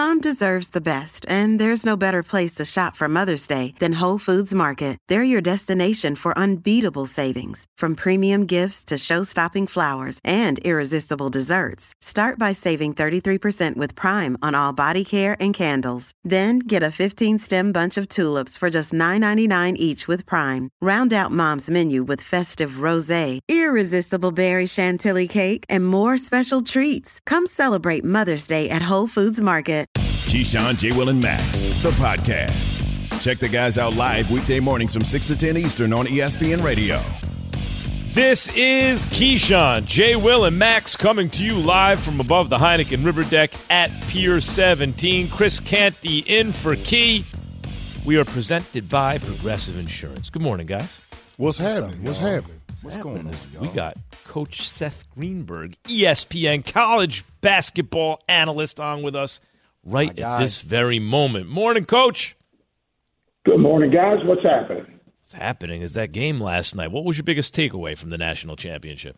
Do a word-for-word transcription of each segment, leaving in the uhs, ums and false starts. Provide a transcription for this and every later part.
Mom deserves the best, and there's no better place to shop for Mother's Day than Whole Foods Market. They're your destination for unbeatable savings, from premium gifts to show-stopping flowers and irresistible desserts. Start by saving thirty-three percent with Prime on all body care and candles. Then get a fifteen-stem bunch of tulips for just nine ninety-nine each with Prime. Round out Mom's menu with festive rosé, irresistible berry chantilly cake, and more special treats. Come celebrate Mother's Day at Whole Foods Market. Keyshawn, J. Will, and Max, the podcast. Check the guys out live weekday mornings from six to ten Eastern on E S P N Radio. This is Keyshawn, J. Will, and Max coming to you live from above the Heineken River Deck at Pier seventeen. Chris Canty in for Key. We are presented by Progressive Insurance. Good morning, guys. What's happening? What's happening? What's going on? We got Coach Seth Greenberg, E S P N college basketball analyst, on with us right at this very moment. Morning, Coach. Good morning, guys. What's happening? What's happening is that game last night. What was your biggest takeaway from the national championship?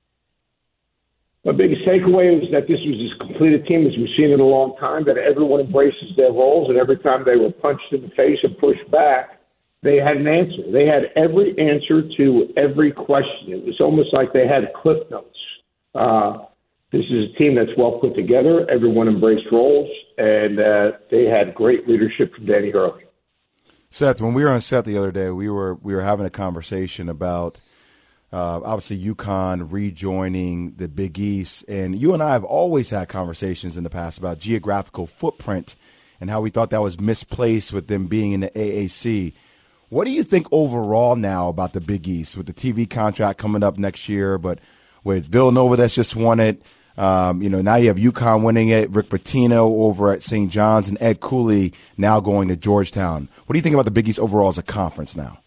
My biggest takeaway was that this was as complete a team as we've seen in a long time, that everyone embraces their roles, and every time they were punched in the face and pushed back, they had an answer. They had every answer to every question. It was almost like they had clip notes. Uh, this is a team that's well put together. Everyone embraced roles, and uh, they had great leadership from Danny Hurley. Seth, when we were on set the other day, we were we were having a conversation about uh, obviously UConn rejoining the Big East, and you and I have always had conversations in the past about geographical footprint and how we thought that was misplaced with them being in the A A C. What do you think overall now about the Big East with the T V contract coming up next year, but with Villanova that's just won it? Um, you know, now you have UConn winning it, Rick Pitino over at Saint John's, and Ed Cooley now going to Georgetown. What do you think about the Big East overall as a conference now?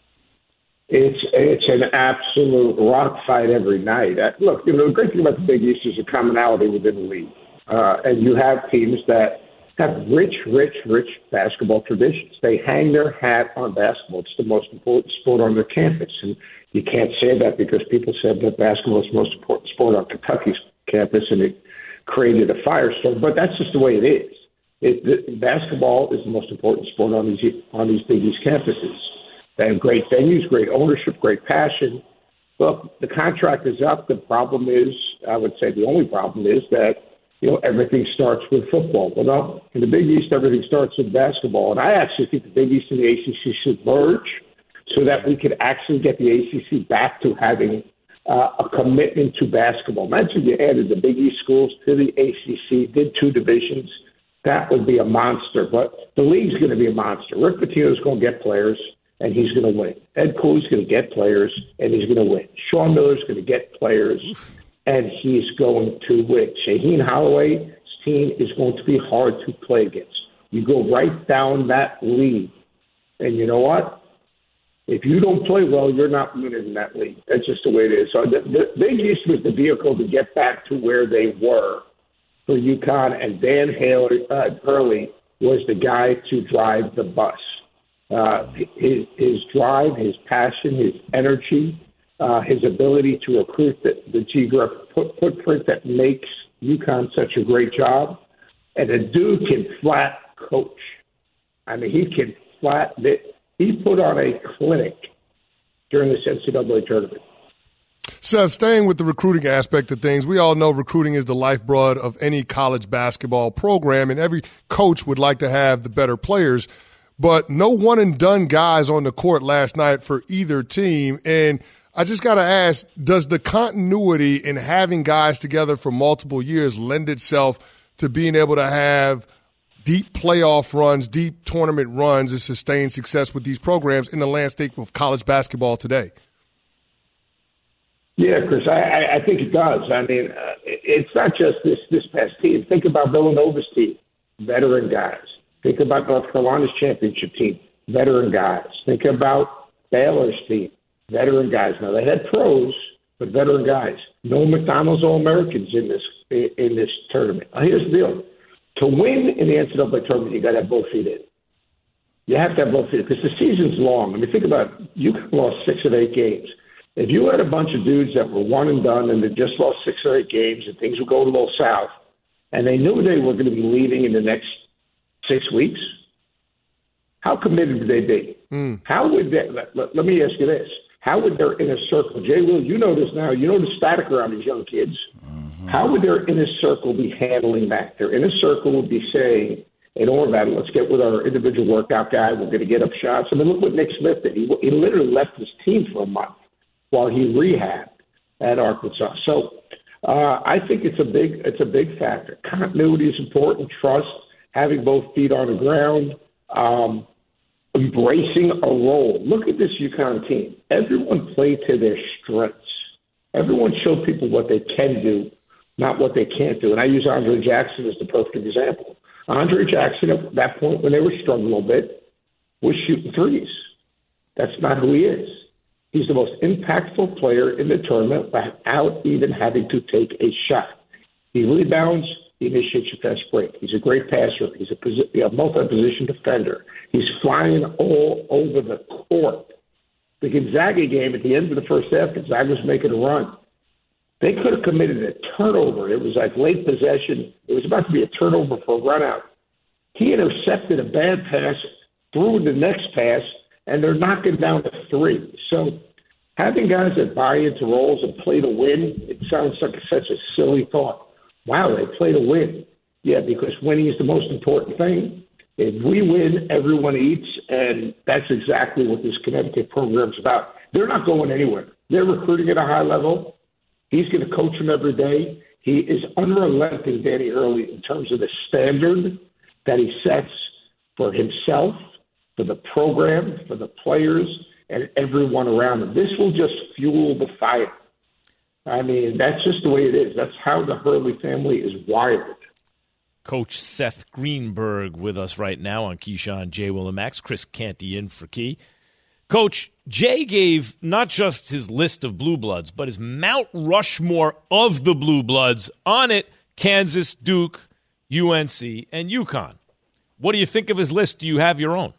It's it's an absolute rock fight every night. Uh, look, you know, the great thing about the Big East is a commonality within the league. Uh, and you have teams that have rich, rich, rich basketball traditions. They hang their hat on basketball. It's the most important sport on their campus. And you can't say that because people said that basketball is the most important sport on Kentucky's campus, and it created a firestorm. But that's just the way it is. It, the, basketball is the most important sport on these on these Big East campuses. They have great venues, great ownership, great passion. Look, the contract is up. The problem is, I would say the only problem is that, you know, everything starts with football. Well, no, in the Big East, everything starts with basketball. And I actually think the Big East and the A C C should merge so that we could actually get the A C C back to having uh, a commitment to basketball. Imagine you added the Big East schools to the A C C, did two divisions. That would be a monster. But the league's going to be a monster. Rick Pitino's going to get players, and he's going to win. Ed Cooley's going to get players, and he's going to win. Sean Miller's going to get players, and he's going to win. Shaheen Holloway's team is going to be hard to play against. You go right down that league, and you know what? If you don't play well, you're not winning in that league. That's just the way it is. So the, the Big East was the vehicle to get back to where they were for UConn, and Dan Haley, uh, Hurley was the guy to drive the bus. Uh, his, his drive, his passion, his energy, uh, his ability to recruit the, the geographic foot, footprint that makes UConn such a great job. And the dude can flat coach. I mean, he can flat – he put on a clinic during this N C double A tournament. Seth, staying with the recruiting aspect of things, we all know recruiting is the lifeblood of any college basketball program, and every coach would like to have the better players. But no one-and-done guys on the court last night for either team. And I just got to ask, does the continuity in having guys together for multiple years lend itself to being able to have deep playoff runs, deep tournament runs, and sustained success with these programs in the landscape of college basketball today? Yeah, Chris, I, I think it does. I mean, uh, it's not just this, this past team. Think about Villanova's team, veteran guys. Think about North Carolina's championship team, veteran guys. Think about Baylor's team, veteran guys. Now, they had pros, but veteran guys. No McDonald's All-Americans in this in this tournament. Now, here's the deal. To win in the N C double A tournament, you got to have both feet in. You have to have both feet in because the season's long. I mean, think about it. You lost six of eight games. If you had a bunch of dudes that were one and done and they just lost six or eight games and things were going a little south, and they knew they were going to be leaving in the next Six weeks? How committed would they be? Mm. How would they, let, let, let me ask you this. How would their inner circle, Jay Will, you know this now, you know the static around these young kids. Mm-hmm. How would their inner circle be handling that? Their inner circle would be saying, hey, don't worry about it. Let's get with our individual workout guy. We're going to get up shots. I mean, look what Nick Smith did. He, he literally left his team for a month while he rehabbed at Arkansas. So uh, I think it's a big it's a big factor. Continuity is important. Trust, having both feet on the ground, um, embracing a role. Look at this UConn team. Everyone played to their strengths. Everyone showed people what they can do, not what they can't do. And I use Andre Jackson as the perfect example. Andre Jackson, at that point when they were struggling a little bit, was shooting threes. That's not who he is. He's the most impactful player in the tournament without even having to take a shot. He rebounds, he initiates your fast break. He's a great passer. He's a, posi- a multi-position defender. He's flying all over the court. The Gonzaga game at the end of the first half, Gonzaga was making a run. They could have committed a turnover. It was like late possession. It was about to be a turnover for a run out. He intercepted a bad pass, threw the next pass, and they're knocking down to three. So having guys that buy into roles and play to win, it sounds like such a silly thought. Wow, they play to win. Yeah, because winning is the most important thing. If we win, everyone eats, and that's exactly what this Connecticut program's about. They're not going anywhere. They're recruiting at a high level. He's going to coach them every day. He is unrelenting, Danny Hurley, in terms of the standard that he sets for himself, for the program, for the players, and everyone around him. This will just fuel the fire. I mean, that's just the way it is. That's how the Hurley family is wired. Coach Seth Greenberg with us right now on Keyshawn, J. Will, and Max. Chris Canty in for Key. Coach, Jay gave not just his list of Blue Bloods, but his Mount Rushmore of the Blue Bloods. On it, Kansas, Duke, U N C, and UConn. What do you think of his list? Do you have your own?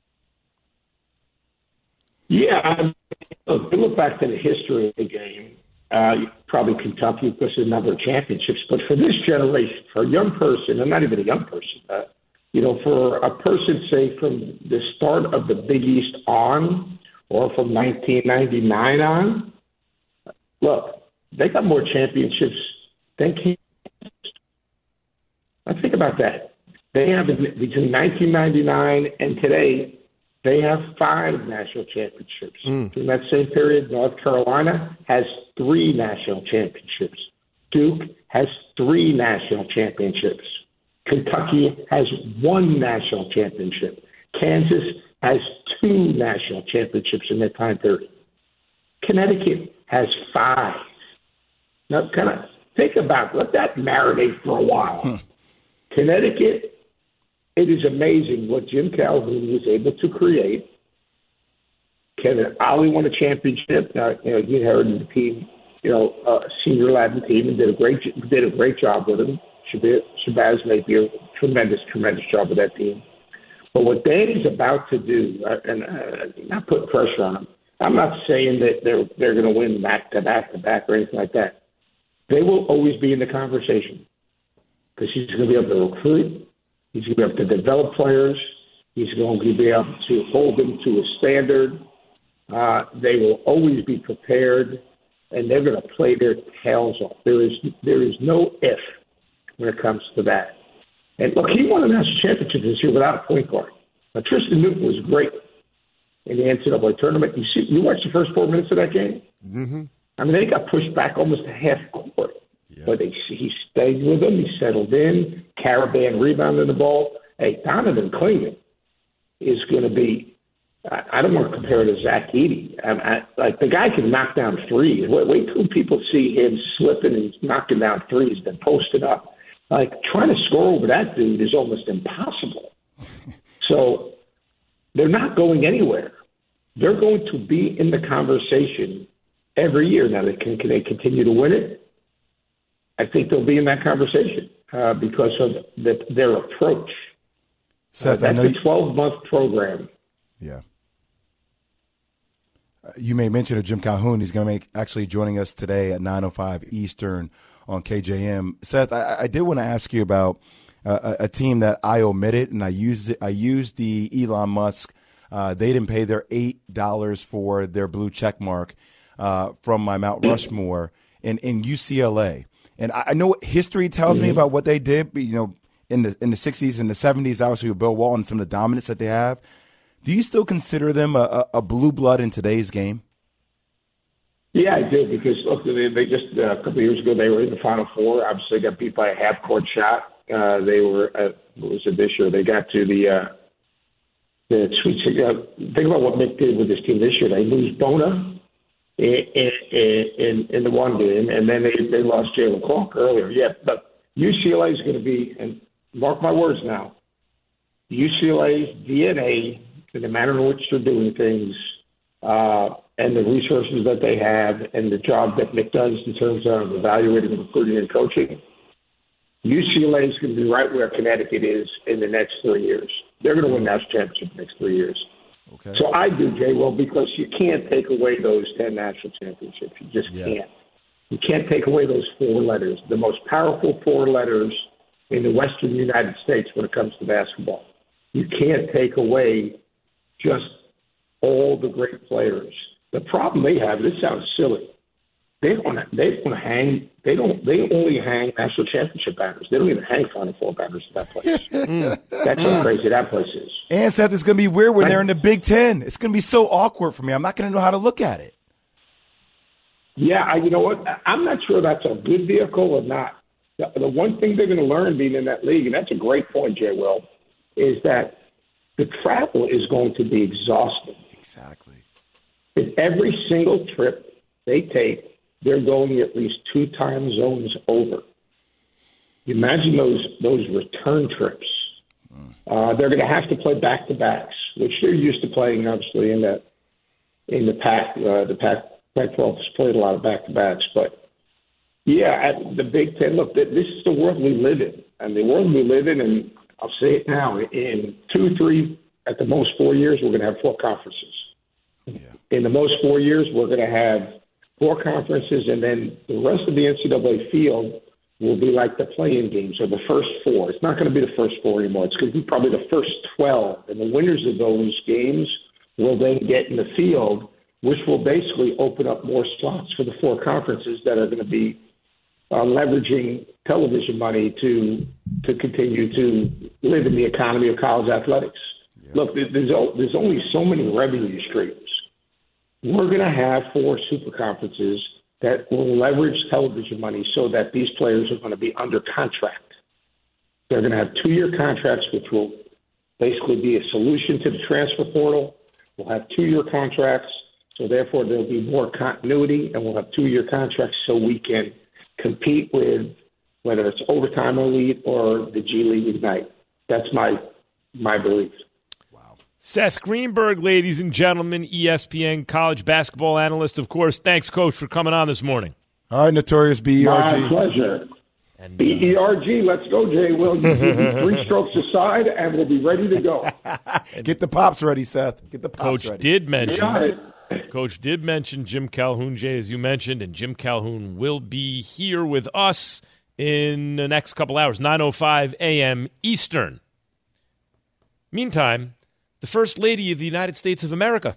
Yeah, I look, look back to the history of the game. Uh, probably Kentucky because of the number of championships. But for this generation, for a young person, and not even a young person, uh, you know, for a person, say, from the start of the Big East on or from nineteen ninety-nine on, look, they got more championships than Kansas. Now think about that. They have, between nineteen ninety-nine and today, they have five national championships. Mm. In that same period, North Carolina has three national championships. Duke has three national championships. Kentucky has one national championship. Kansas has two national championships in that time period. Connecticut has five. Now, kind of think about it. Let that marinate for a while. Hmm. Connecticut, it is amazing what Jim Calhoun was able to create. Kevin Ollie won a championship. Now, you know, he inherited the team, you know, uh, senior Latin team, and did a great did a great job with him. Shabazz made a tremendous, tremendous job with that team. But what Danny's about to do, uh, and uh, not put pressure on him. I'm not saying that they're they're going to win back to back to back or anything like that. They will always be in the conversation because he's going to be able to recruit. He's going to be able to develop players. He's going to be able to hold them to a standard. Uh, they will always be prepared, and they're going to play their tails off. There is there is no if when it comes to that. And look, he won a national championship this year without a point guard. Now, Tristan Newton was great in the N C double A tournament. You see, you watched the first four minutes of that game. Mm-hmm. I mean, they got pushed back almost a half court, yeah. But they, he stayed with them. He settled in. Caravan rebounded the ball. Hey, Donovan Clingan is going to be. I, I don't want to compare to Zach Edey. I, I, like the guy can knock down threes. Wait, wait till people see him slipping and knocking down threes, then posted up. Like, trying to score over that dude is almost impossible. So they're not going anywhere. They're going to be in the conversation every year. Now, they can, can they continue to win it? I think they'll be in that conversation uh, because of the, their approach. Seth, uh, that's I know a twelve-month program. Yeah. Uh, you may mention of Jim Calhoun. He's going to make actually joining us today at nine oh five Eastern on K J M. Seth, I, I did want to ask you about a, a team that I omitted, and I used it, I used the Elon Musk. Uh, they didn't pay their eight dollars for their blue check mark uh, from my Mount Rushmore in, in U C L A. And I, I know what history tells mm-hmm. me about what they did, you know, in the in the sixties and the seventies, obviously with Bill Walton and some of the dominance that they have. Do you still consider them a, a, a blue blood in today's game? Yeah, I do, because look, they, they just uh, a couple of years ago they were in the Final Four. Obviously, got beat by a half court shot. Uh, they were uh, what was it this year? They got to the uh, the Sweet Sixteen. Uh, think about what Mick did with this team this year. They lose Bona in in, in, in the one game, and then they they lost Jalen Clark earlier. Yeah, but U C L A is going to be, and mark my words now, U C L A's D N A and the manner in which they're doing things. Uh, and the resources that they have and the job that Mick does in terms of evaluating, recruiting, and coaching, U C L A is going to be right where Connecticut is in the next three years. They're going to win national championship in the next three years. Okay. So I do, Jay, well, because you can't take away those ten national championships. You just yeah. can't. You can't take away those four letters, the most powerful four letters in the Western United States when it comes to basketball. You can't take away just all the great players. The problem they have, this sounds silly, they don't they don't hang they don't they only hang national championship banners. They don't even hang Final Four banners at that place. That's how crazy that place is. And Seth, it's gonna be weird when they're in the Big Ten. It's gonna be so awkward for me. I'm not gonna know how to look at it. Yeah, I, you know what? I'm not sure that's a good vehicle or not. The, the one thing they're going to learn being in that league, and that's a great point, Jay Will, is that the travel is going to be exhausting. Exactly. If every single trip they take, they're going at least two time zones over. Imagine those those return trips. Mm. Uh, they're going to have to play back to backs, which they're used to playing, obviously, in the in the Pac. Uh, the Pac Pac twelve has played a lot of back to backs, but yeah, at the Big Ten. Look, this is the world we live in, and the world we live in, and I'll say it now: in two, three, at the most four years, we're going to have four conferences. Yeah. In the most four years, we're going to have four conferences, and then the rest of the N C double A field will be like the play-in games, or the first four. It's not going to be the first four anymore. It's going to be probably the first twelve, and the winners of those games will then get in the field, which will basically open up more slots for the four conferences that are going to be uh, leveraging television money to to continue to live in the economy of college athletics. Yeah. Look, there's there's only so many revenue streams. We're going to have four super conferences that will leverage television money so that these players are going to be under contract. They're going to have two-year contracts, which will basically be a solution to the transfer portal. We'll have two-year contracts, so therefore there'll be more continuity, and we'll have two-year contracts so we can compete with whether it's Overtime Elite or the G League Ignite. That's my my belief. Seth Greenberg, ladies and gentlemen, E S P N college basketball analyst, of course. Thanks, Coach, for coming on this morning. All right, Notorious B E R G. My pleasure. And, uh, B E R G, let's go, Jay. Will you give me three strokes aside, and we'll be ready to go. Get the pops ready, Seth. Get the pops Coach ready. Did mention, Coach did mention Jim Calhoun, Jay, as you mentioned, and Jim Calhoun will be here with us in the next couple hours, nine oh five a.m. Eastern. Meantime, the First Lady of the United States of America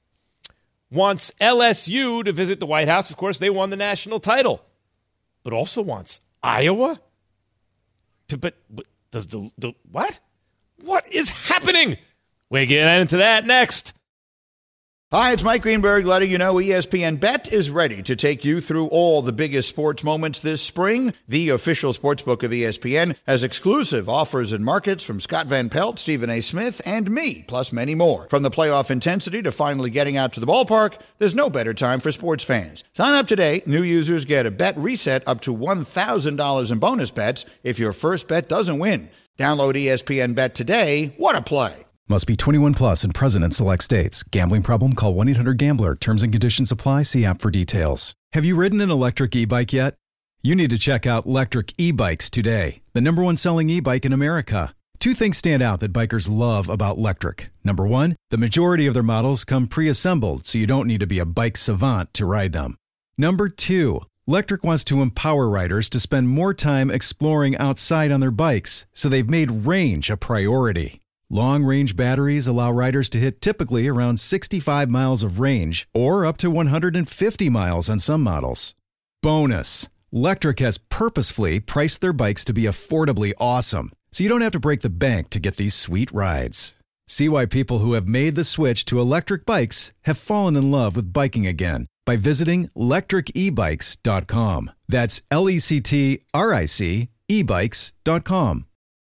wants L S U to visit the White House. Of course, they won the national title, but also wants Iowa to. But, but does the, the what? What is happening? We get into that next. Hi, it's Mike Greenberg letting you know E S P N Bet is ready to take you through all the biggest sports moments this spring. The official sportsbook of E S P N has exclusive offers and markets from Scott Van Pelt, Stephen A. Smith, and me, plus many more. From the playoff intensity to finally getting out to the ballpark, there's no better time for sports fans. Sign up today. New users get a bet reset up to one thousand dollars in bonus bets if your first bet doesn't win. Download E S P N Bet today. What a play. Must be twenty-one plus and present in select states. Gambling problem? Call one eight hundred gambler. Terms and conditions apply. See app for details. Have you ridden an electric e-bike yet? You need to check out Electric E-Bikes today, the number one selling e-bike in America. Two things stand out that bikers love about Electric. Number one, the majority of their models come pre-assembled, so you don't need to be a bike savant to ride them. Number two, Lectric wants to empower riders to spend more time exploring outside on their bikes, so they've made range a priority. Long-range batteries allow riders to hit typically around sixty-five miles of range or up to one hundred fifty miles on some models. Bonus, Lectric has purposefully priced their bikes to be affordably awesome, so you don't have to break the bank to get these sweet rides. See why people who have made the switch to electric bikes have fallen in love with biking again by visiting lectric e bikes dot com. That's L E C T R I C e bikes dot com.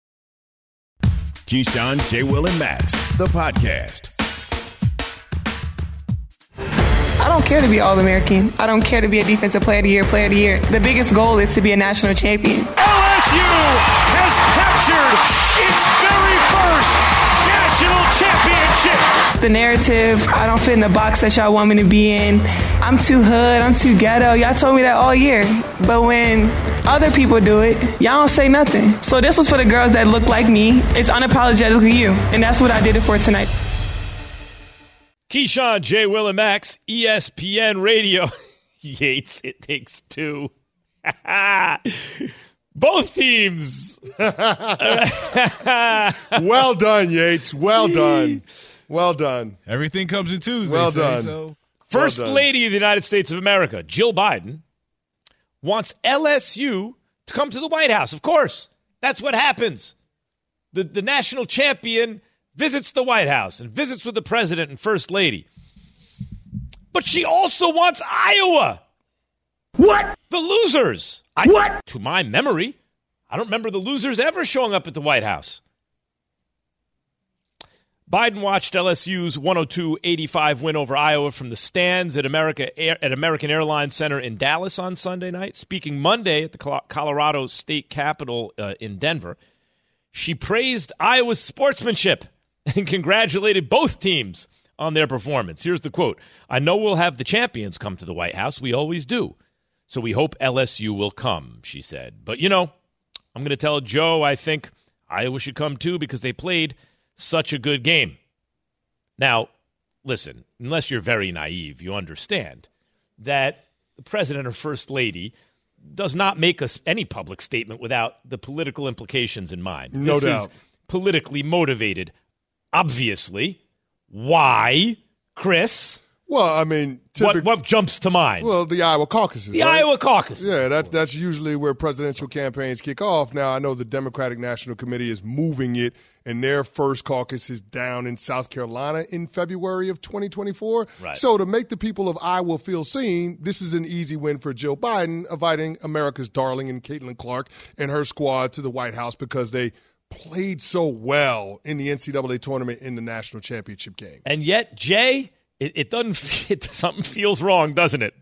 Keyshawn, J. Will, and Max, the podcast. I don't care to be All-American. I don't care to be a Defensive Player of the Year, Player of the Year. The biggest goal is to be a national champion. L S U has captured its very first national championship. The narrative, I don't fit in the box that y'all want me to be in. I'm too hood, I'm too ghetto. Y'all told me that all year. But when other people do it, y'all don't say nothing. So this was for the girls that look like me. It's unapologetically you. And that's what I did it for tonight. Keyshawn, J. Will, and Max, E S P N Radio. Yates, it takes two. Both teams. Well done, Yates. Well done. Well done. Everything comes in twos. Well they done. Say, so. First well done. Lady of the United States of America, Jill Biden, wants L S U to come to the White House. Of course, that's what happens. The, the national champion visits the White House and visits with the president and first lady. But she also wants Iowa. What? The losers. I, What? To my memory, I don't remember the losers ever showing up at the White House. Biden watched L S U's one oh two eighty-five win over Iowa from the stands at America at American Airlines Center in Dallas on Sunday night. Speaking Monday at the Colorado State Capitol uh, in Denver, she praised Iowa's sportsmanship and congratulated both teams on their performance. Here's the quote. "I know we'll have the champions come to the White House. We always do. So we hope L S U will come," she said. "But, you know, I'm going to tell Joe I think Iowa should come too because they played such a good game." Now, listen, unless you're very naive, you understand that the president or first lady does not make us any public statement without the political implications in mind. No this doubt. Is politically motivated, obviously. Why, Chris? Well, I mean, What, typic- what jumps to mind? well, the Iowa caucuses. the right? Iowa caucus. Yeah, that's that's usually where presidential campaigns kick off. Now, I know the Democratic National Committee is moving it, and their first caucus is down in South Carolina in February of twenty twenty-four. Right. So to make the people of Iowa feel seen, this is an easy win for Jill Biden, inviting America's darling and Caitlin Clark and her squad to the White House because they played so well in the N C double A tournament in the national championship game. And yet, Jay, it, it doesn't. It, something feels wrong, doesn't it?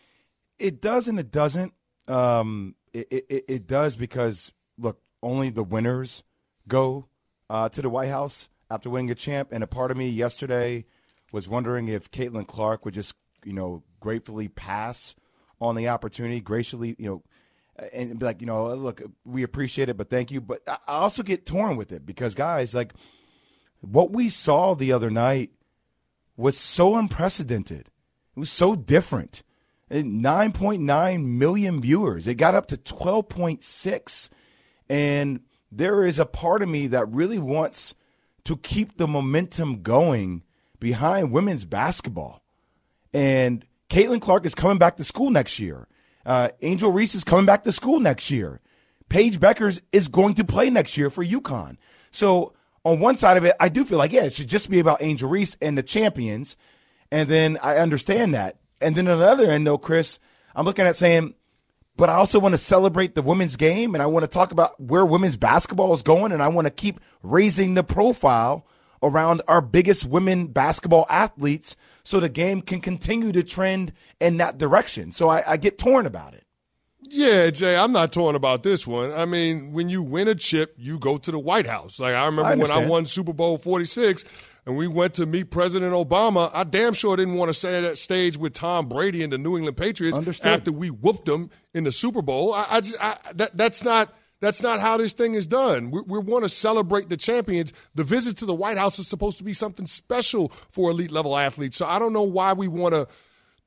It does and it doesn't. Um, it, it, it does because, look, only the winners go uh, to the White House after winning a champ. And a part of me yesterday was wondering if Caitlin Clark would just, you know, gratefully pass on the opportunity, graciously, you know, and be like, you know, look, we appreciate it, but thank you. But I also get torn with it because, guys, like what we saw the other night was so unprecedented. It was so different. nine point nine million viewers. It got up to twelve point six. And there is a part of me that really wants to keep the momentum going behind women's basketball. And Caitlin Clark is coming back to school next year. Uh, Angel Reese is coming back to school next year. Paige Beckers is going to play next year for UConn. So on one side of it, I do feel like, yeah, it should just be about Angel Reese and the champions. And then I understand that. And then on the other end, though, Chris, I'm looking at saying, but I also want to celebrate the women's game, and I want to talk about where women's basketball is going, and I want to keep raising the profile around our biggest women basketball athletes so the game can continue to trend in that direction. So I, I get torn about it. Yeah, Jay, I'm not torn about this one. I mean, when you win a chip, you go to the White House. Like, I remember I when I understand. won Super Bowl forty-six and we went to meet President Obama, I damn sure didn't want to stay at that stage with Tom Brady and the New England Patriots Understood. after we whooped them in the Super Bowl. I, I just, I, that, that's not that's not how this thing is done. We, we want to celebrate the champions. The visit to the White House is supposed to be something special for elite-level athletes. So I don't know why we want to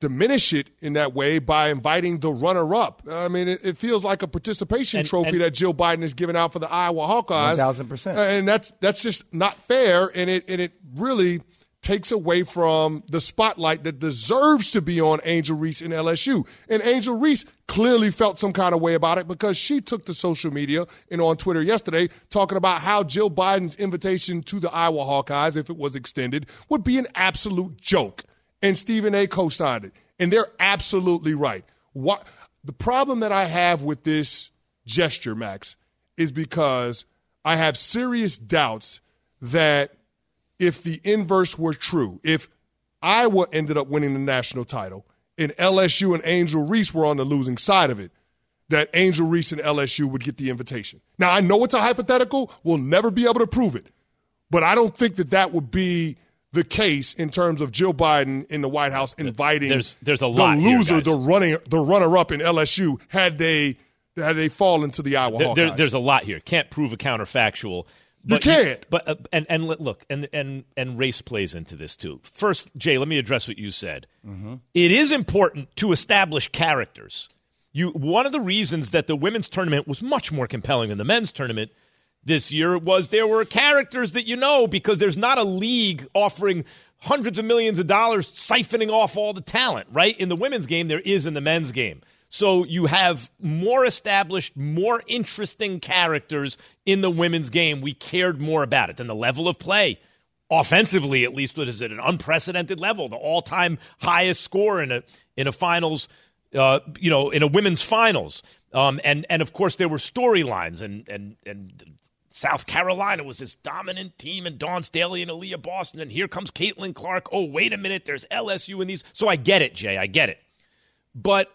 diminish it in that way by inviting the runner-up. I mean, it, it feels like a participation and, trophy and, that Jill Biden is giving out for the Iowa Hawkeyes. one thousand percent. And that's that's just not fair, and it and it really takes away from the spotlight that deserves to be on Angel Reese in L S U. And Angel Reese clearly felt some kind of way about it because she took to social media and on Twitter yesterday talking about how Jill Biden's invitation to the Iowa Hawkeyes, if it was extended, would be an absolute joke. And Stephen A. co-signed it. And they're absolutely right. What the problem that I have with this gesture, Max, is because I have serious doubts that if the inverse were true, if Iowa ended up winning the national title and L S U and Angel Reese were on the losing side of it, that Angel Reese and L S U would get the invitation. Now, I know it's a hypothetical. We'll never be able to prove it. But I don't think that that would be the case in terms of Jill Biden in the White House inviting there's, there's a the lot loser, here, the running, the runner-up in L S U had they had they fallen to the Iowa there, Hawkeyes. There, there's a lot here. Can't prove a counterfactual. You can't. You, but uh, and and look, and and and race plays into this too. First, Jay, let me address what you said. Mm-hmm. It is important to establish characters. You one of the reasons that the women's tournament was much more compelling than the men's tournament this year was there were characters that you know, because there's not a league offering hundreds of millions of dollars siphoning off all the talent, right? In the women's game, there is in the men's game. So you have more established, more interesting characters in the women's game. We cared more about it than the level of play. Offensively, at least, what is it, an unprecedented level, the all-time highest score in a in a finals, uh, you know, in a women's finals. Um, and and of course there were storylines, and and and South Carolina was this dominant team, and Dawn Staley and Aaliyah Boston, and here comes Caitlin Clark. Oh, wait a minute, there's L S U in these. So I get it, Jay, I get it. But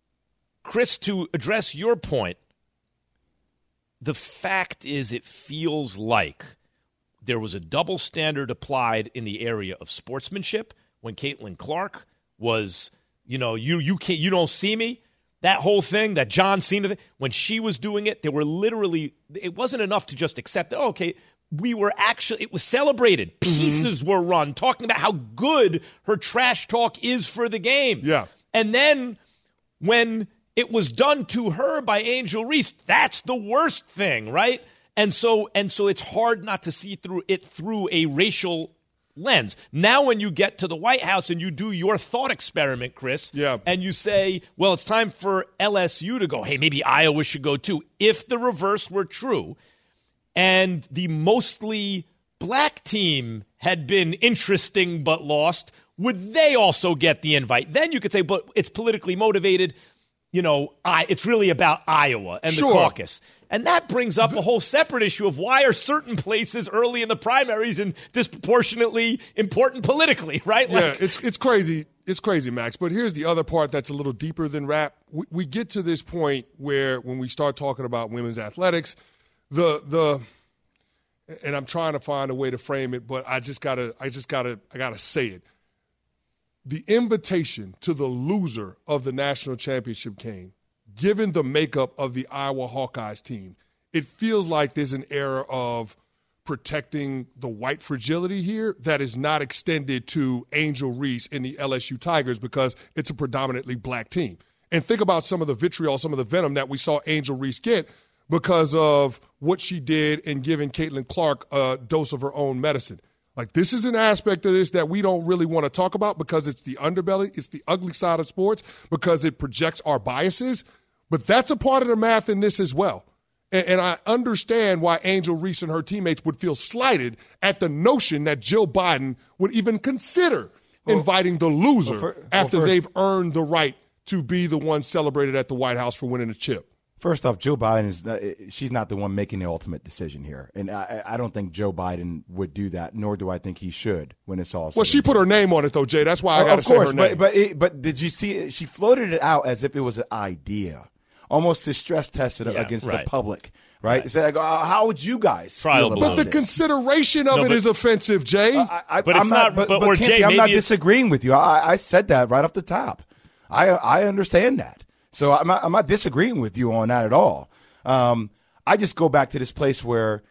Chris, to address your point, the fact is it feels like there was a double standard applied in the area of sportsmanship when Caitlin Clark was, you know, you you can't, you don't see me. That whole thing, that John Cena thing, when she was doing it, there were literally, it wasn't enough to just accept, oh, okay, we were actually, it was celebrated. Pieces mm-hmm. were run, talking about how good her trash talk is for the game. Yeah. And then when it was done to her by Angel Reese, that's the worst thing, right? And so and so it's hard not to see through it through a racial lens. Now when you get to the White House and you do your thought experiment, Chris, yeah. and you say, well, it's time for L S U to go, hey, maybe Iowa should go too. If the reverse were true and the mostly black team had been interesting but lost, would they also get the invite? Then you could say, but it's politically motivated. You know, I, it's really about Iowa and sure. the caucus. And that brings up a whole separate issue of why are certain places early in the primaries and disproportionately important politically, right? Yeah, like, it's it's crazy. It's crazy, Max. But here's the other part that's a little deeper than rap. We, we get to this point where when we start talking about women's athletics, the the and I'm trying to find a way to frame it, but I just gotta I just gotta I gotta say it. The invitation to the loser of the national championship game, given the makeup of the Iowa Hawkeyes team, it feels like there's an era of protecting the white fragility here that is not extended to Angel Reese and the L S U Tigers because it's a predominantly black team. And think about some of the vitriol, some of the venom that we saw Angel Reese get because of what she did in giving Caitlin Clark a dose of her own medicine. Like, this is an aspect of this that we don't really want to talk about because it's the underbelly, it's the ugly side of sports, because it projects our biases. But that's a part of the math in this as well. And, and I understand why Angel Reese and her teammates would feel slighted at the notion that Jill Biden would even consider well, inviting the loser well, for, after well, first, they've earned the right to be the one celebrated at the White House for winning a chip. First off, Joe Biden is not, she's not the one making the ultimate decision here. And I, I don't think Joe Biden would do that, nor do I think he should when it's all said. Well, she put her name on it, though, Jay. That's why I got to say her name. But, but, it, but did you see it? She floated it out as if it was an idea, almost to stress test it yeah, against right. the public, right? right. So like, uh, how would you guys Trial feel But the this? consideration of no, it but, is offensive, Jay. Uh, I, but I'm it's not, but, but, but or Kenty, Jay, I'm not it's, disagreeing with you. I, I said that right off the top. I I understand that. So I'm not, I'm not disagreeing with you on that at all. Um, I just go back to this place where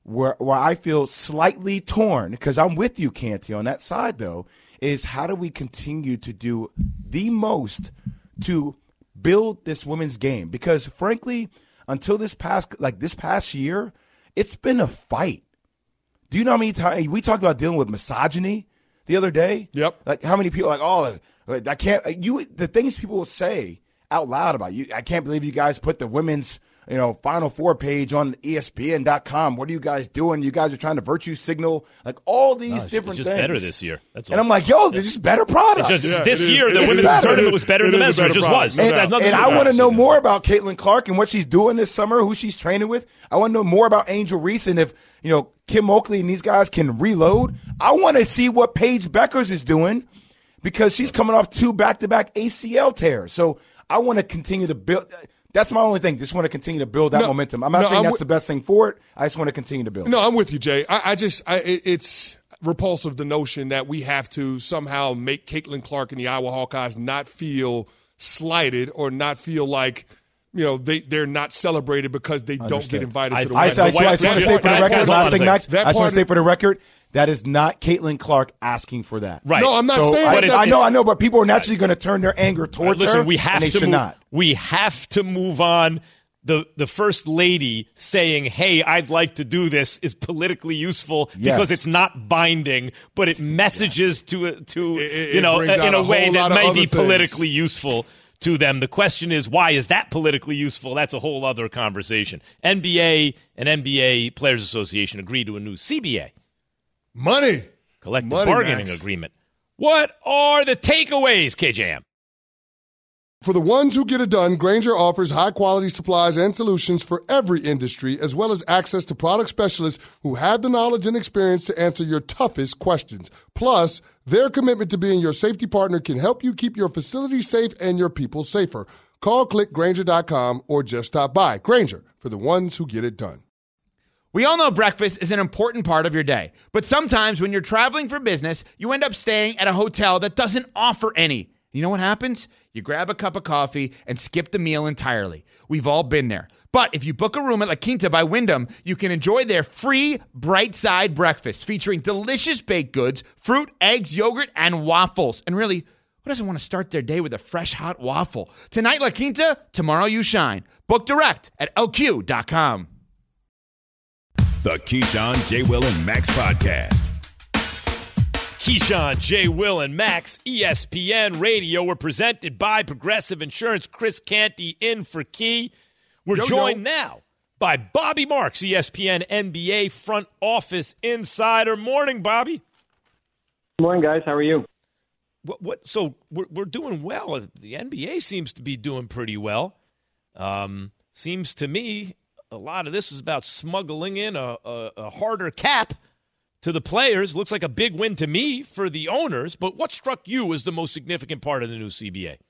where where I feel slightly torn, because I'm with you, Canty, on that side, though, is how do we continue to do the most to build this women's game? Because, frankly, until this past like this past year, it's been a fight. Do you know how many times we talked about dealing with misogyny the other day? Yep. Like how many people are like, oh, I can't. You the things people will say out loud about you. I can't believe you guys put the women's, you know, Final Four page on E S P N dot com. What are you guys doing? You guys are trying to virtue signal, like all these no, it's, different it's just things. better this year. That's all. And I'm like, yo, they're just better products. Just, yeah, this year, is, the women's better. tournament was better it than the men's. It just was. And, No, and I want to know more about Caitlin Clark and what she's doing this summer, who she's training with. I want to know more about Angel Reese, and if, you know, Kim Oakley and these guys can reload. I want to see what Paige Beckers is doing, because she's coming off two back-to-back A C L tears. So I want to continue to build. That's my only thing. Just want to continue to build that no, momentum. I'm not no, saying I'm that's w- the best thing for it. I just want to continue to build. No, I'm with you, Jay. I, I just, I, it, it's repulsive, the notion that we have to somehow make Caitlin Clark and the Iowa Hawkeyes not feel slighted or not feel like, you know, they, they're not celebrated because they don't get invited I, to the I, White I, I, House. I just want to say for the record, last thing, Max, That I just want part to say for the record, that is not Caitlin Clark asking for that. Right. No, I'm not So saying I, that. I know, I know, but people are naturally going to turn their anger towards Listen, her. we have and they to should move, not. We have to move on. The the first lady saying, "Hey, I'd like to do this," is politically useful Yes. because it's not binding, but it messages to to It- it you know brings out in a, a way whole that lot of may other be things. politically useful to them. The question is, why is that politically useful? That's a whole other conversation. N B A and N B A Players Association agreed to a new C B A, Money. collective Money, bargaining Max. agreement. What are the takeaways, K J M? For the ones who get it done, Grainger offers high-quality supplies and solutions for every industry, as well as access to product specialists who have the knowledge and experience to answer your toughest questions. Plus, their commitment to being your safety partner can help you keep your facility safe and your people safer. Call, click Grainger dot com, or just stop by. Grainger, for the ones who get it done. We all know breakfast is an important part of your day, but sometimes when you're traveling for business, you end up staying at a hotel that doesn't offer any. You know what happens? You grab a cup of coffee and skip the meal entirely. We've all been there. But if you book a room at La Quinta by Wyndham, you can enjoy their free Bright Side breakfast featuring delicious baked goods, fruit, eggs, yogurt, and waffles. And really, who doesn't want to start their day with a fresh, hot waffle? Tonight, La Quinta, tomorrow you shine. Book direct at L Q dot com. The Keyshawn, J. Will, and Max podcast. Keyshawn, J. Will, and Max, E S P N Radio. We're presented by Progressive Insurance. Chris Canty in for Key. We're Yo, joined yo. now by Bobby Marks, E S P N N B A front office insider. Morning, Bobby. Morning, guys. How are you? What? what so we're, we're doing well. The N B A seems to be doing pretty well. Um, seems to me a lot of this was about smuggling in a, a, a harder cap to the players. Looks like a big win to me for the owners. But what struck you as the most significant part of the new C B A?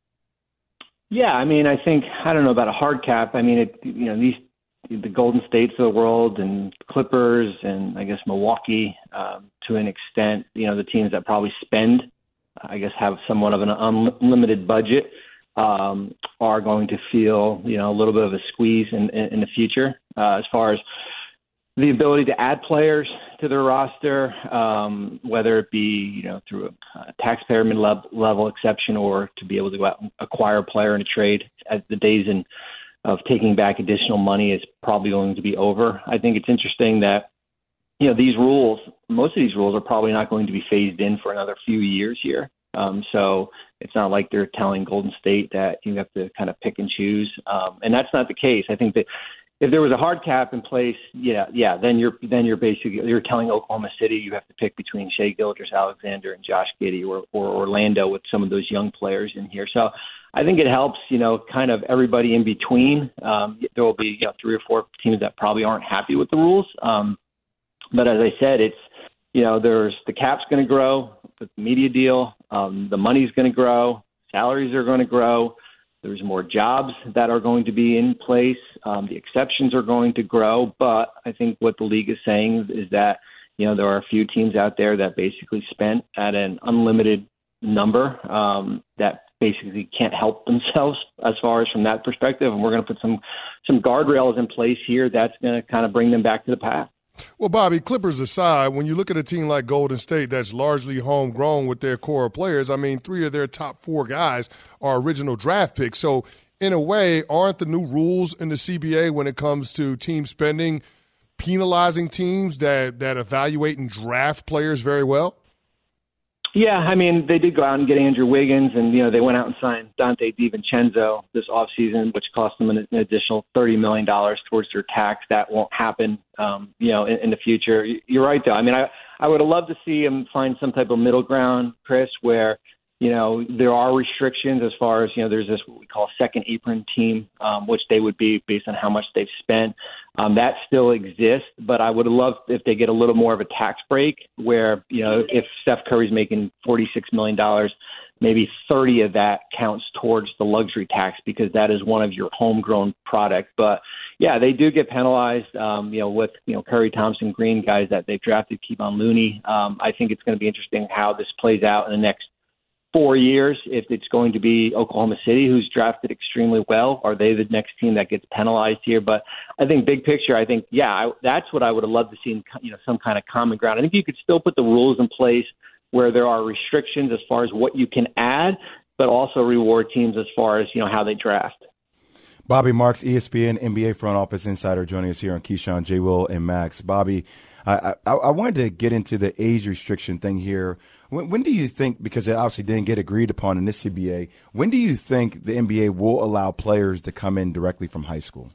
Yeah, I mean, I think I don't know about a hard cap. I mean, it, you know, these the Golden States of the world and Clippers and I guess Milwaukee um, to an extent. You know, the teams that probably spend, I guess, have somewhat of an unlimited budget. Um, are going to feel, you know, a little bit of a squeeze in, in, in the future uh, as far as the ability to add players to their roster, um, whether it be, you know, through a taxpayer mid-level exception or to be able to go out and acquire a player in a trade. As the days in, of taking back additional money is probably going to be over. I think it's interesting that, you know, these rules, most of these rules are probably not going to be phased in for another few years here. Um, so it's not like they're telling Golden State that you have to kind of pick and choose. Um, and that's not the case. I think that if there was a hard cap in place, yeah, yeah, then you're then you're basically you're telling Oklahoma City you have to pick between Shai Gilgeous-Alexander and Josh Giddey, or, or Orlando with some of those young players in here. So I think it helps, you know, kind of everybody in between. Um, there will be, you know, three or four teams that probably aren't happy with the rules. Um, but as I said, it's, you know, there's the cap's going to grow with the media deal. Um, the money's going to grow. Salaries are going to grow. There's more jobs that are going to be in place. Um, the exceptions are going to grow. But I think what the league is saying is that, you know, there are a few teams out there that basically spent at an unlimited number um, that basically can't help themselves as far as from that perspective. And we're going to put some some guardrails in place here that's going to kind of bring them back to the path. Well, Bobby, Clippers aside, when you look at a team like Golden State that's largely homegrown with their core players, I mean, three of their top four guys are original draft picks. So, in a way, aren't the new rules in the C B A when it comes to team spending penalizing teams that, that evaluate and draft players very well? Yeah, I mean, they did go out and get Andrew Wiggins, and, you know, they went out and signed Dante DiVincenzo this offseason, which cost them an, an additional thirty million dollars towards their tax. That won't happen, um, you know, in, in the future. You're right, though. I mean, I, I would have loved to see them find some type of middle ground, Chris, where, you know, there are restrictions as far as, you know, there's this what we call second apron team, um, which they would be based on how much they've spent. Um, that still exists, but I would have loved if they get a little more of a tax break where, you know, if Steph Curry's making forty-six million dollars, maybe thirty of that counts towards the luxury tax because that is one of your homegrown product. But, yeah, they do get penalized, um, you know, with, you know, Curry, Thompson, Green, guys that they've drafted, Kevon Looney. Um, I think it's going to be interesting how this plays out in the next four years, if it's going to be Oklahoma City, who's drafted extremely well. Are they the next team that gets penalized here? But I think big picture, I think, yeah, I, that's what I would have loved to see, in, you know, some kind of common ground. I think you could still put the rules in place where there are restrictions as far as what you can add, but also reward teams as far as, you know, how they draft. Bobby Marks, E S P N N B A front office insider, joining us here on Keyshawn, J. Will, and Max. Bobby, I, I, I wanted to get into the age restriction thing here. When, when do you think, because it obviously didn't get agreed upon in this C B A, when do you think the N B A will allow players to come in directly from high school?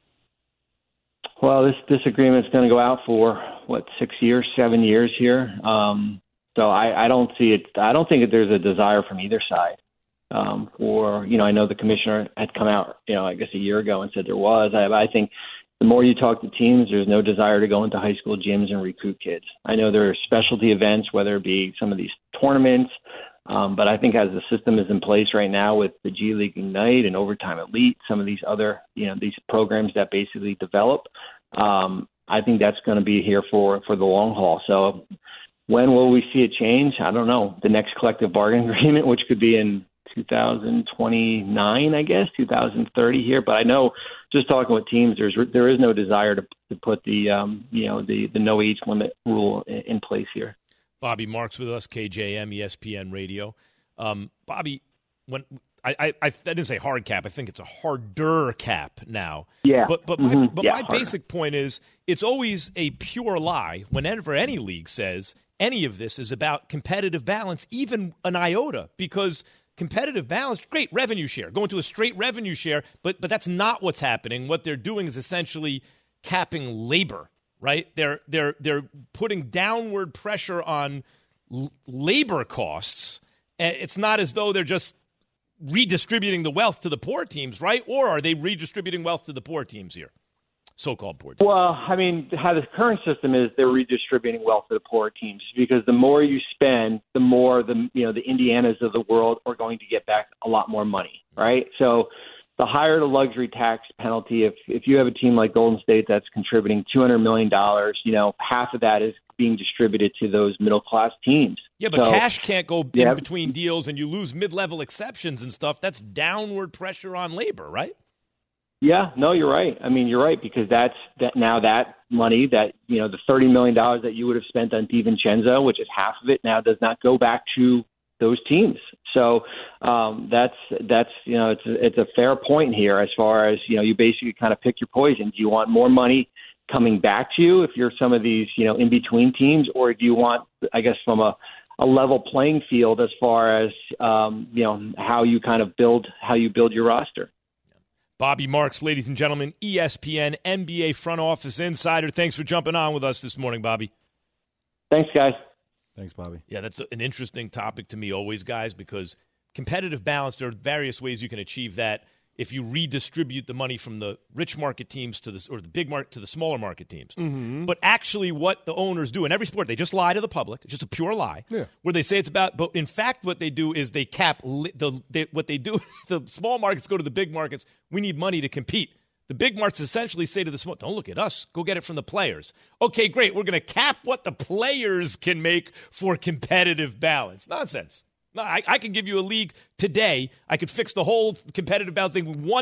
Well, this disagreement is going to go out for, what, six years, seven years here. Um, so I, I don't see it. I don't think that there's a desire from either side. Um, or, you know, I know the commissioner had come out, you know, I guess a year ago and said there was. I, I think the more you talk to teams, there's no desire to go into high school gyms and recruit kids. I know there are specialty events, whether it be some of these tournaments, um, but I think as the system is in place right now with the G League Ignite and Overtime Elite, some of these other, you know, these programs that basically develop, um, I think that's going to be here for, for the long haul. So when will we see a change? I don't know. The next collective bargaining agreement, which could be in two thousand twenty-nine, I guess, two thousand thirty here. But I know, just talking with teams, there's there is no desire to to put the um, you know the the no age limit rule in, in place here. Bobby Marks with us, K J M, E S P N Radio. Um, Bobby, when I, I I didn't say hard cap, I think it's a harder cap now. Yeah. But but mm-hmm. my, but yeah, my harder. basic point is it's always a pure lie whenever any league says any of this is about competitive balance, even an iota, because competitive balance, great revenue share, going to a straight revenue share, but but that's not what's happening. What they're doing is essentially capping labor, right? They're they're they're putting downward pressure on l- labor costs. And it's not as though they're just redistributing the wealth to the poor teams, right? Or are they redistributing wealth to the poor teams here? So-called poor teams. Well, I mean, how the current system is, they're redistributing wealth to the poor teams because the more you spend, the more the you know the Indianas of the world are going to get back a lot more money, right? So the higher the luxury tax penalty, if if you have a team like Golden State that's contributing two hundred million dollars, you know, half of that is being distributed to those middle-class teams. Yeah, but so, cash can't go in yeah. between deals and you lose mid-level exceptions and stuff. That's downward pressure on labor, right? Yeah, no, you're right. I mean, you're right because that's that now that money that, you know, the thirty million dollars that you would have spent on DiVincenzo, which is half of it now, does not go back to those teams. So um, that's, that's you know, it's a, it's a fair point here as far as, you know, you basically kind of pick your poison. Do you want more money coming back to you if you're some of these, you know, in-between teams, or do you want, I guess, from a, a level playing field as far as, um, you know, how you kind of build, how you build your roster? Bobby Marks, ladies and gentlemen, E S P N N B A front office insider. Thanks for jumping on with us this morning, Bobby. Thanks, guys. Thanks, Bobby. Yeah, that's an interesting topic to me always, guys, because competitive balance, there are various ways you can achieve that if you redistribute the money from the rich market teams to the or the big market to the smaller market teams. Mm-hmm. But actually what the owners do in every sport, they just lie to the public. It's just a pure lie. Yeah. Where they say it's about, but in fact what they do is they cap li- the they, what they do. The small markets go to the big markets. We need money to compete. The big markets essentially say to the small, don't look at us. Go get it from the players. Okay, great. We're going to cap what the players can make for competitive balance. Nonsense. No, I, I could give you a league today. I could fix the whole competitive balance thing one day.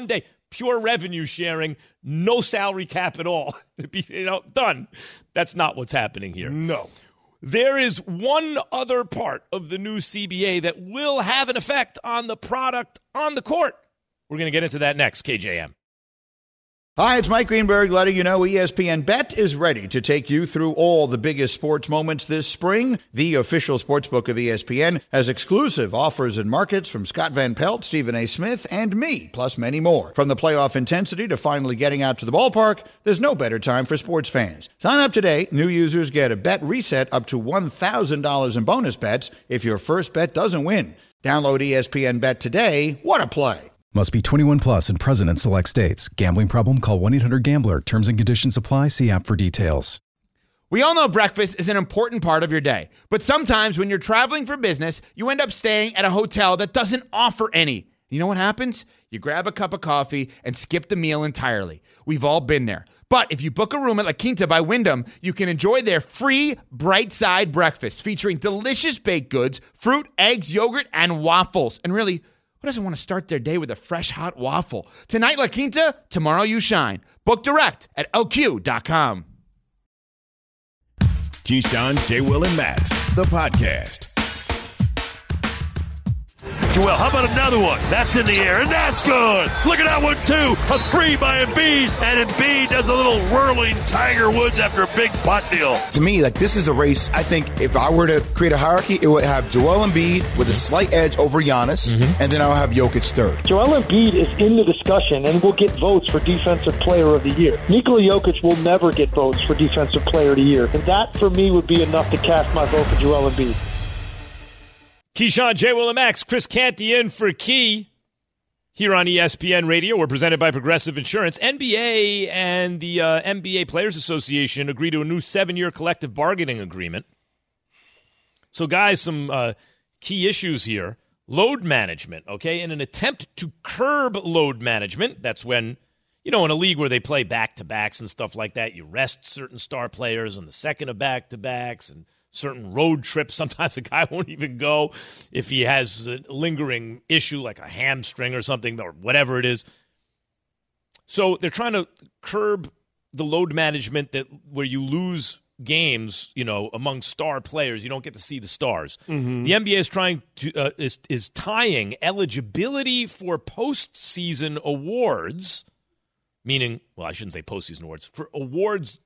pure revenue sharing, no salary cap at all. You know, done. That's not what's happening here. No. There is one other part of the new C B A that will have an effect on the product on the court. We're going to get into that next, K J M. Hi, it's Mike Greenberg letting you know E S P N Bet is ready to take you through all the biggest sports moments this spring. The official sportsbook of E S P N has exclusive offers and markets from Scott Van Pelt, Stephen A. Smith, and me, plus many more. From the playoff intensity to finally getting out to the ballpark, there's no better time for sports fans. Sign up today. New users get a bet reset up to one thousand dollars in bonus bets if your first bet doesn't win. Download E S P N Bet today. What a play. Must be twenty-one plus and present in select states. Gambling problem? Call one eight hundred gambler. Terms and conditions apply. See app for details. We all know breakfast is an important part of your day. But sometimes when you're traveling for business, you end up staying at a hotel that doesn't offer any. You know what happens? You grab a cup of coffee and skip the meal entirely. We've all been there. But if you book a room at La Quinta by Wyndham, you can enjoy their free Bright Side breakfast featuring delicious baked goods, fruit, eggs, yogurt, and waffles. And really, who doesn't want to start their day with a fresh, hot waffle? Tonight, La Quinta, tomorrow you shine. Book direct at L Q dot com. Keyshawn, J. Will, and Max, the podcast. Joel, how about another one? That's in the air, and that's good. Look at that one, too. A three by Embiid, and Embiid does a little whirling Tiger Woods after a big putt deal. To me, like, this is a race. I think if I were to create a hierarchy, it would have Joel Embiid with a slight edge over Giannis, mm-hmm. and then I'll have Jokic third. Joel Embiid is in the discussion and will get votes for Defensive Player of the Year. Nikola Jokic will never get votes for Defensive Player of the Year, and that, for me, would be enough to cast my vote for Joel Embiid. Keyshawn, J. Will, and Max, Chris Canty in for Key here on E S P N Radio. We're presented by Progressive Insurance. N B A and the uh, N B A Players Association agreed to a new seven-year collective bargaining agreement. So, guys, some uh, key issues here. Load management, okay? In an attempt to curb load management, that's when, you know, in a league where they play back-to-backs and stuff like that, you rest certain star players on the second of back-to-backs and certain road trips. Sometimes a guy won't even go if he has a lingering issue like a hamstring or something or whatever it is. So they're trying to curb the load management that where you lose games, you know, among star players. You don't get to see the stars. Mm-hmm. The N B A is trying to uh, is is tying eligibility for postseason awards, meaning, well, I shouldn't say postseason awards, for awards.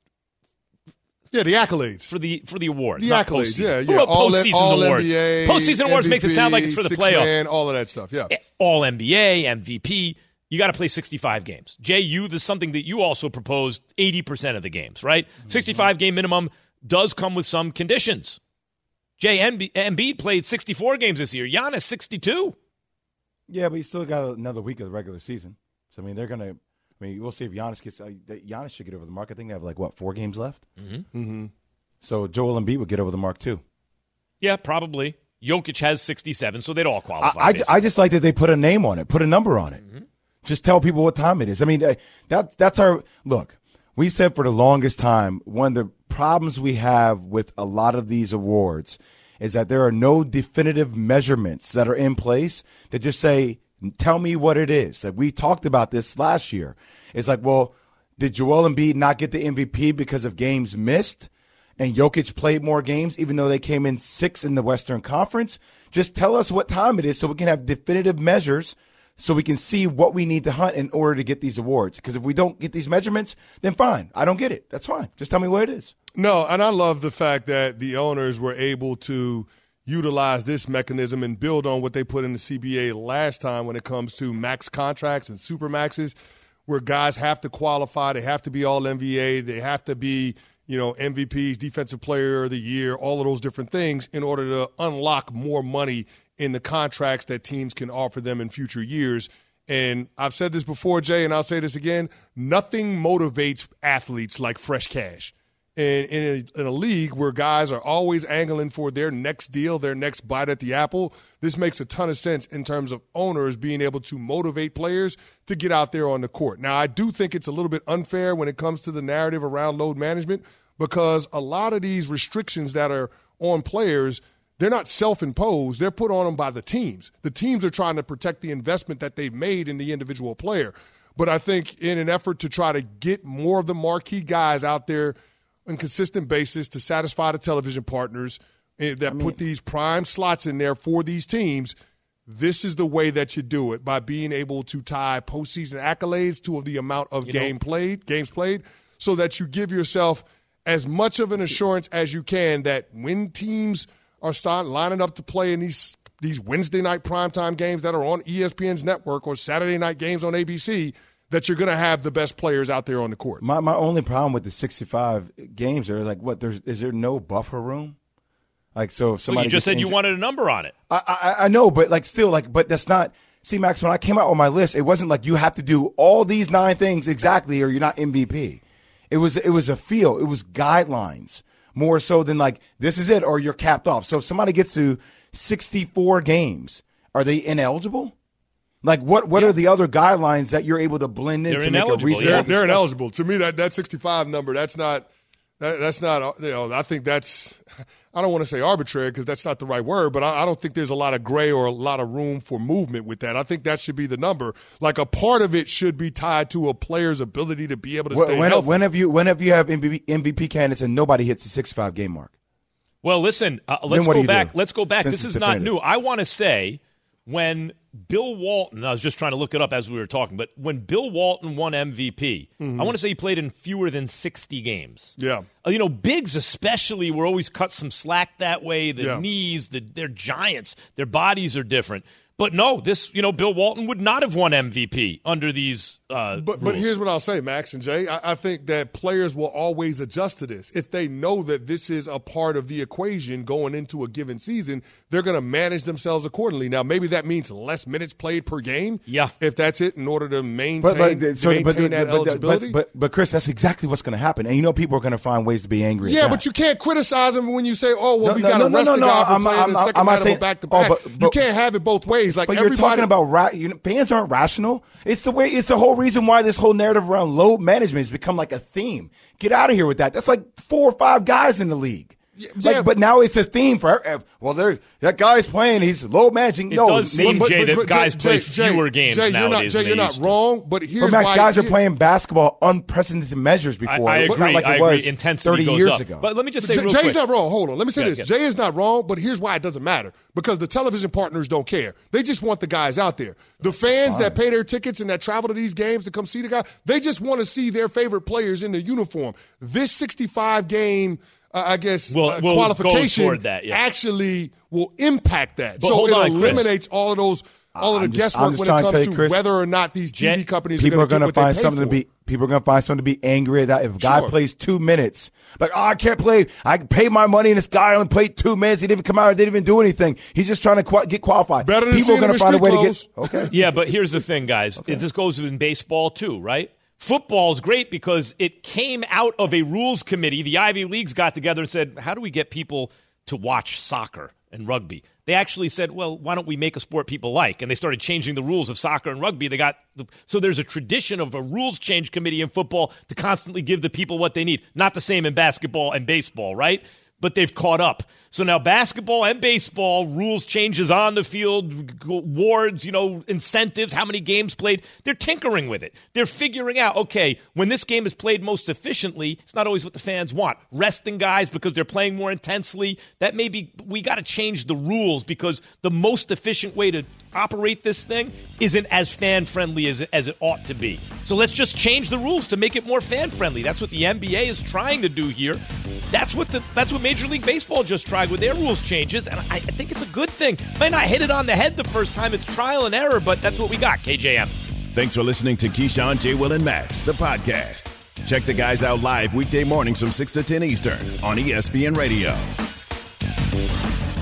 Yeah, the accolades. For the for the awards. The not accolades, postseason. yeah. Who yeah. wrote all postseason all awards? N B A, Postseason awards M V P, makes it sound like it's for the six playoffs. Man, all of that stuff, yeah. All N B A, M V P. You got to play sixty-five games. Jay, you, this is something that you also proposed eighty percent of the games, right? Mm-hmm. sixty-five game minimum does come with some conditions. Jay, Embiid played sixty-four games this year. Giannis, sixty-two. Yeah, but you still got another week of the regular season. So, I mean, they're going to – I mean, we'll see if Giannis gets uh, – Giannis should get over the mark. I think they have, like, what, four games left? Mm-hmm. Mm-hmm. So Joel Embiid would get over the mark, too. Yeah, probably. Jokic has sixty-seven, so they'd all qualify. I, I, I just like that they put a name on it, put a number on it. Mm-hmm. Just tell people what time it is. I mean, that, that's our – look, we said for the longest time, one of the problems we have with a lot of these awards is that there are no definitive measurements that are in place that just say, tell me what it is. Like we talked about this last year. It's like, well, did Joel Embiid not get the M V P because of games missed? And Jokic played more games, even though they came in sixth in the Western Conference. Just tell us what time it is so we can have definitive measures so we can see what we need to hunt in order to get these awards. Because if we don't get these measurements, then fine. I don't get it. That's fine. Just tell me what it is. No, and I love the fact that the owners were able to utilize this mechanism and build on what they put in the C B A last time when it comes to max contracts and super maxes, where guys have to qualify. They have to be all N B A. They have to be – you know, M V Ps, Defensive Player of the Year, all of those different things in order to unlock more money in the contracts that teams can offer them in future years. And I've said this before, Jay, and I'll say this again, nothing motivates athletes like fresh cash. And in a, in a league where guys are always angling for their next deal, their next bite at the apple, this makes a ton of sense in terms of owners being able to motivate players to get out there on the court. Now, I do think it's a little bit unfair when it comes to the narrative around load management because a lot of these restrictions that are on players, they're not self-imposed. They're put on them by the teams. The teams are trying to protect the investment that they've made in the individual player. But I think in an effort to try to get more of the marquee guys out there on a consistent basis to satisfy the television partners that I mean, put these prime slots in there for these teams, this is the way that you do it, by being able to tie postseason accolades to the amount of game know, played, games played, so that you give yourself as much of an assurance as you can that when teams are starting lining up to play in these these Wednesday night primetime games that are on E S P N's network or Saturday night games on A B C, that you're going to have the best players out there on the court. My my only problem with the sixty-five games are like, what? There's is there no buffer room? Like, so if somebody well, you just said injured, you wanted a number on it. I, I I know, but like still, like, but that's not. See, Max, when I came out with my list, it wasn't like you have to do all these nine things exactly or you're not M V P. It was it was a feel. It was guidelines more so than like this is it or you're capped off. So if somebody gets to sixty-four games, are they ineligible? Like what? What yeah. are the other guidelines that you're able to blend in they're to make a reasonable? They're, they're ineligible. To me, that that sixty-five number, that's not. That, that's not. You know, I think that's. I don't want to say arbitrary because that's not the right word, but I, I don't think there's a lot of gray or a lot of room for movement with that. I think that should be the number. Like a part of it should be tied to a player's ability to be able to stay when, healthy. When have you? When have you have M V P candidates and nobody hits the sixty-five game mark? Well, listen. Uh, let's go back. Do? Let's go back. Since this is definitive. not new. I want to say when Bill Walton, I was just trying to look it up as we were talking, but when Bill Walton won M V P, mm-hmm. I want to say he played in fewer than sixty games. Yeah. Uh, you know, bigs especially were always cut some slack that way. The yeah. knees, the, they're giants. Their bodies are different. But no, this, you know, Bill Walton would not have won M V P under these uh, But rules. but here's what I'll say, Max and Jay. I, I think that players will always adjust to this. If they know that this is a part of the equation going into a given season, they're going to manage themselves accordingly. Now, maybe that means less minutes played per game. Yeah. If that's it, in order to maintain, but, but, so, maintain but, that but, eligibility. But, but, but, Chris, that's exactly what's going to happen. And you know people are going to find ways to be angry Yeah, at that. but you can't criticize them when you say, oh, well, no, we no, got to no, rest no, the no, guy for I'm, playing I'm, in the I'm, second I'm night of saying, a back-to-back. Oh, but, but, you can't have it both ways. Like but you're everybody, talking about ra- you know, fans aren't rational. It's the way. It's the whole reason why this whole narrative around load management has become like a theme. Get out of here with that. That's like four or five guys in the league. Yeah, like, yeah. But now it's a theme for well, there that guy's playing. He's low managing. It no, does seem, but, Jay, but, that Jay, guys play Jay, fewer games Jay, you're nowadays. Not, Jay, than you're they not used to. wrong, but here's but Max, why guys here, are playing basketball unprecedented measures before. I, I It was agree. not like I it was agree. Intensity thirty goes years up. ago. But let me just say, Jay, real Jay's quick. not wrong. Hold on. Let me say Yeah, this. yeah. Jay is not wrong, but here's why it doesn't matter. Because the television partners don't care. They just want the guys out there. The fans that pay their tickets and that travel to these games to come see the guy, they just want to see their favorite players in the uniform. This sixty-five game, uh, I guess, We'll- uh, we'll go qualification toward that, yeah. actually will impact that. But so hold it on, Chris. eliminates all of those, all of the I'm just- I'm guesswork just when it trying to comes tell to you, Chris, whether or not these T V Jet- companies People are are going going to to find something to be. People are going to find something to be angry at that. If a guy Sure. plays two minutes, like, oh, I can't play. I pay my money, and this guy only played two minutes. He didn't even come out. He didn't even do anything. He's just trying to qu- get qualified. Better than people seeing are going him to in find a way street to clothes. get. Okay. Yeah, but here's the thing, guys. Okay. It, this goes in baseball too, right? Football's great because it came out of a rules committee. The Ivy Leagues got together and said, how do we get people to watch soccer and rugby? They actually said, well, why don't we make a sport people like? And they started changing the rules of soccer and rugby. They got the, so there's a tradition of a rules change committee in football to constantly give the people what they need. Not the same in basketball and baseball, right? But they've caught up. So now basketball and baseball, rules changes on the field, awards, you know, incentives, how many games played. They're tinkering with it. They're figuring out, okay, when this game is played most efficiently, it's not always what the fans want. Resting guys because they're playing more intensely. That may be, we got to change the rules because the most efficient way to operate this thing isn't as fan-friendly as, as it ought to be. So let's just change the rules to make it more fan-friendly. That's what the N B A is trying to do here. That's what the that's what Major League Baseball just tried with their rules changes, and I, I think it's a good thing. Might not hit it on the head the first time. It's trial and error, but that's what we got, K J M. Thanks for listening to Keyshawn, J. Will, and Max, the podcast. Check the guys out live weekday mornings from six to ten Eastern on E S P N Radio.